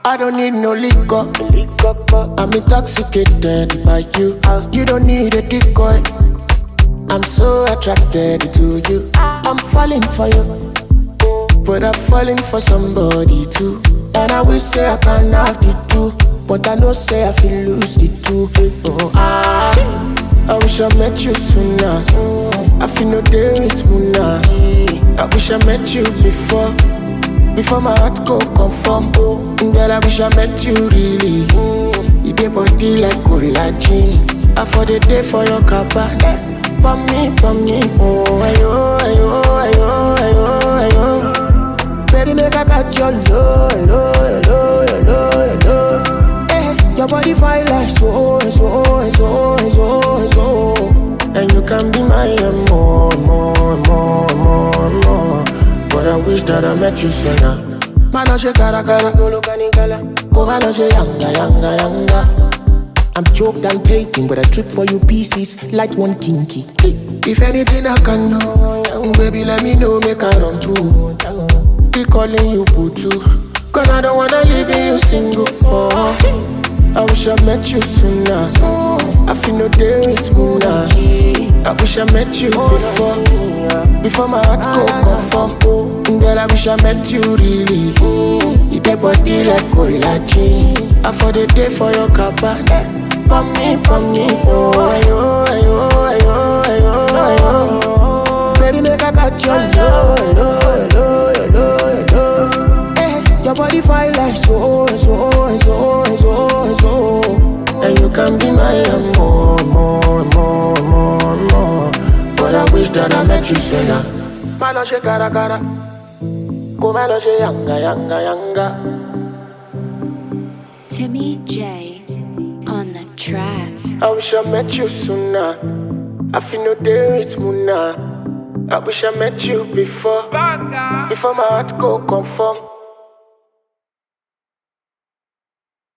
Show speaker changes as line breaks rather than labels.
I don't need no liquor. I'm intoxicated by you. You don't need a decoy. I'm so attracted to you. I'm falling for you, but I'm falling for somebody too. And I wish say I can have the two, but I know say I feel lose the two. Oh, I wish I met you sooner. I feel no day with Muna. I wish I met you before my heart go conform. Girl, I wish I met you really. You dey body like collagen. I for the day for your cabana. Pam me, oh ayo, ayo, ayo, ayo, ayo. Baby, make I catch your love. Hey, your body fine like so. And you can be my more. But I wish that I met you sooner. Manoche cara, Manoche yanga. I'm choked and taking, but I trip for you pieces, light one kinky. If anything I can know, baby, let me know, make I run through. Be calling you Putu, cause I don't wanna leave you single. Oh, I wish I met you sooner. I feel no day with Muna. I wish I met you before my heart go conform. Girl, I wish I met you really. You dey body like collagen. I for the day for your cabana. Pam me, oh ayo, ayo, ayo, ayo, ayo. Baby, make I catch your love. Hey, your body fine like so. And you can be my more. But I wish that I met you sooner. Manoche cara, Manoche yanga.
Timmy J on the track.
I wish I met you sooner. I feel no day with Muna. I wish I met you before my heart go conform.